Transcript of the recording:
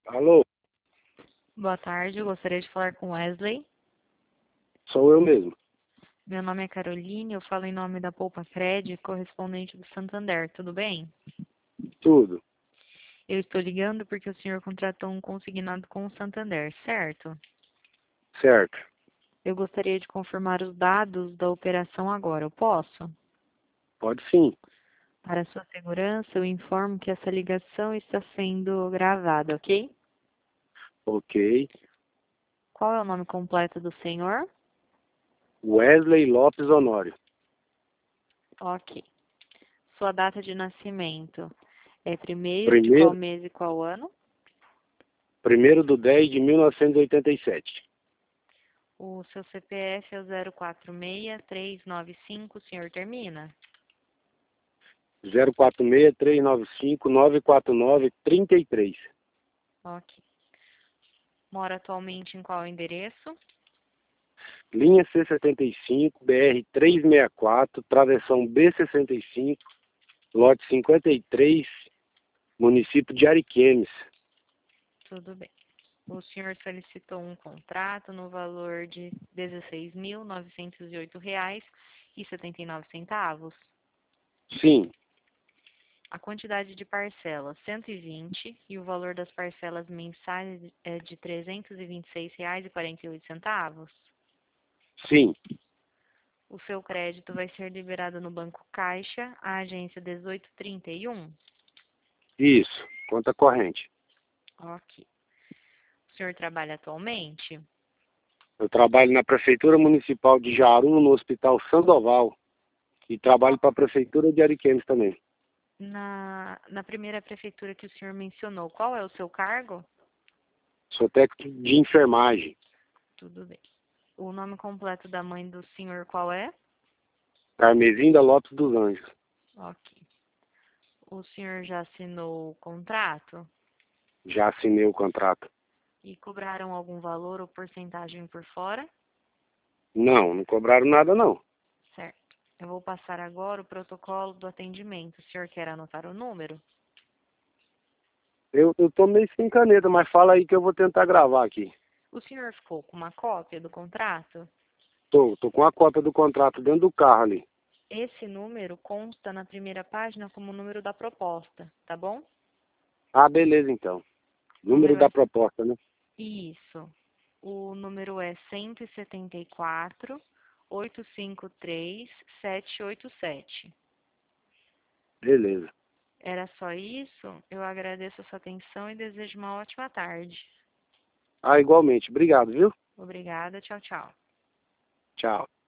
Alô, Boa tarde, eu gostaria de falar com Wesley. sou eu mesmo. Meu nome é Caroline, eu falo em nome da Poupa Cred, correspondente do Santander, tudo bem? Tudo. Eu estou ligando porque o senhor contratou um consignado com o Santander, certo? Certo. Eu gostaria de confirmar os dados da operação agora, eu posso? Pode sim. Para sua segurança, eu informo que essa ligação está sendo gravada, ok? Ok. Qual é o nome completo do senhor? Wesley Lopes Honório. Ok. Sua data de nascimento é 1º de qual Primeiro, mês e qual ano? 1º de 10 de 1987. O seu CPF é o 046395, o senhor termina? 046395949933. Ok. Mora atualmente em qual endereço? Linha C75, BR 364, travessão B65, lote 53, município de Ariquemes. Tudo bem. O senhor solicitou um contrato no valor de R$ 16.908,79. Sim, A quantidade de parcelas, 120, e o valor das parcelas mensais é de R$ 326,48. sim, O seu crédito vai ser liberado no Banco Caixa, a agência 1831. isso. Conta corrente. Ok. O senhor trabalha atualmente? Eu trabalho na Prefeitura Municipal de Jaru, no Hospital Sandoval. E trabalho para a Prefeitura de Ariquemes também. Na primeira prefeitura que o senhor mencionou, qual é o seu cargo? Sou técnico de enfermagem. Tudo bem. O nome completo da mãe do senhor qual é? Carmezinda Lopes dos Anjos. Ok. O senhor já assinou o contrato? Já assinei o contrato. E cobraram algum valor ou porcentagem por fora? Não, não cobraram nada não. Certo. Eu vou passar agora o protocolo do atendimento. O senhor quer anotar o número? Eu tô meio sem caneta, mas fala aí que eu vou tentar gravar aqui. O senhor ficou com uma cópia do contrato? Tô com a cópia do contrato dentro do carro ali. Esse número consta na primeira página como número da proposta, tá bom? Ah, beleza então. O Número número da é proposta, né? isso. O número é 174-853-787. Beleza. Era só isso? Eu agradeço a sua atenção e desejo uma ótima tarde. Ah, igualmente. Obrigado, viu? Obrigada, tchau, tchau. Tchau.